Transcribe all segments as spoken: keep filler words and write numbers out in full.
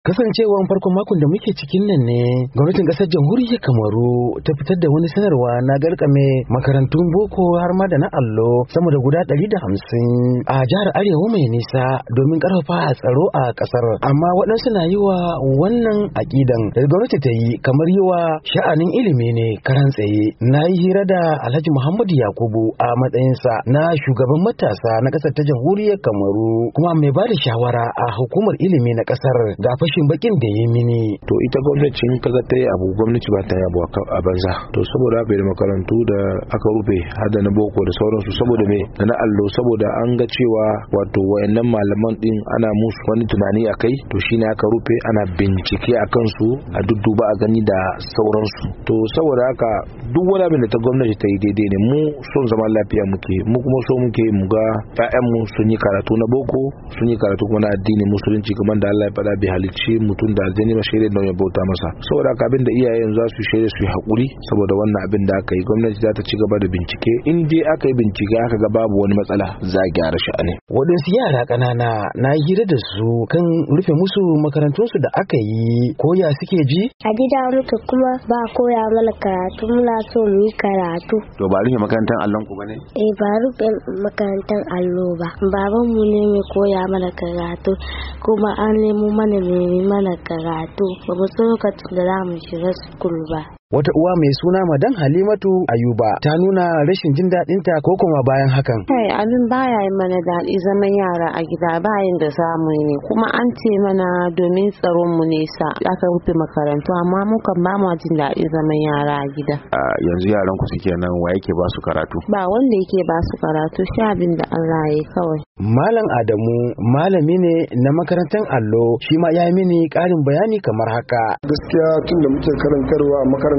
Kasancewan farkon makon da muke cikin nan ne gwamnatin kasar jamhuriyar Kamaru ta fitar da wani sanarwa na garkame makarantun boko har ma da na allo sama da guda ɗari da hamsin a jihar Arewa mai nisa domin karfafa tsaro a kasar, amma waɗansu na yi wa wannan aƙidan da gwamnati ta yi kamar yi wa sha'anin ilimi ne karan tsaye. Na yi hira da Alhaji Muhammadu Yakubu a matsayinsa na shugaban matasa na kasar ta jamhuriyar Kamaru kuma mai ba da shawara a hukumar ilimi na kasar ga shin bakin da ya mini. To ita gwamnati in kaga ta yi abu gwamnati ba ta yi abu a banza. To saboda haka da makarantu da aka rufe har da na boko da sauransu saboda me da na allo saboda an ga cewa wato wayannan malaman din ana musu wani tunani a kai, to shine aka rufe ana bincike a kansu a dudduba a gani da sauransu. To saboda haka duk wani abin da ta gwamnati ta yi daidai ne, mu son zaman lafiya muke, mu kuma so muke mu ga ƴaƴanmu sun yi karatu na boko sun yi karatu kuma na addini musulunci kamar da Allah ya faɗa bi halicci shi mutum da aljani ba shaidar don ya bauta masa. Saboda haka abin da iyayen za su shaida su yi haƙuri saboda wannan abin da aka yi, gwamnati za ta ci gaba da bincike, in dai aka yi bincike aka ga babu wani matsala za a gyara sha'ani. Waɗansu yara ƙanana na hira da su kan rufe musu makarantunsu da aka yi, ko ya suke ji? A gida muke kuma ba koya mana karatu, muna so mu yi karatu. To ba rufe makarantar allon ku bane? Eh ba rufe makarantar allo ba. Babanmu ne mai koya mana karatu kuma an nemo mana ne mana karatu, ba mu so lokacin da za mu shiga sukul ba. Wata uwa mai suna Madan Halimatu Ayuba ta nuna rashin jin daɗinta ko kuma bayan hakan. Kai abin baya yi mana daɗi zaman yara a gida bayan da samu ne, kuma an ce mana domin tsaron mu nesa aka rufe makarantu, amma mu kan ba mu jin daɗi zaman yara a gida. Yanzu yaran ku suke nan, wa yake ba su karatu? Ba wanda yake ba su karatu, sha abin da Allah ya yi kawai. Malam Adamu malami ne na makarantar allo, shi ma ya yi mini ƙarin bayani kamar haka. Gaskiya tun da muke karantarwa a makaranta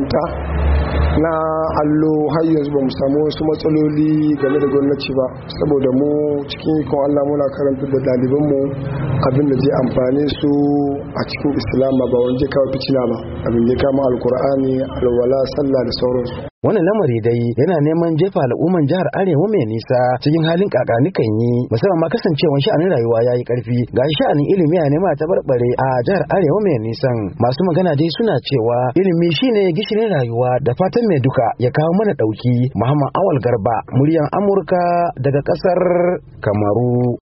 na allo har yanzu ba mu samu wasu matsaloli game da gwamnati ba, saboda mu cikin ikon Allah muna karantar da ɗalibanmu abin da zai amfane su a cikin Islama, ba wanda kawo fitina ba, abin da kama alkur'ani, alwala, sallah da sauransu. Wannan lamari dai yana neman jefa al'umman jihar Arewa mai nisa cikin halin kakanikan yi, musamman ma kasancewan sha'anin rayuwa ya yi karfi, ga sha'anin ilimi a nema ta barbare a jihar Arewa mai nisan. Masu magana dai suna cewa ilimi shine gishirin rayuwa, da fatan mai duka ya kawo mana dauki. Muhammad Awal Garba, muryan Amurka daga kasar Kamaru.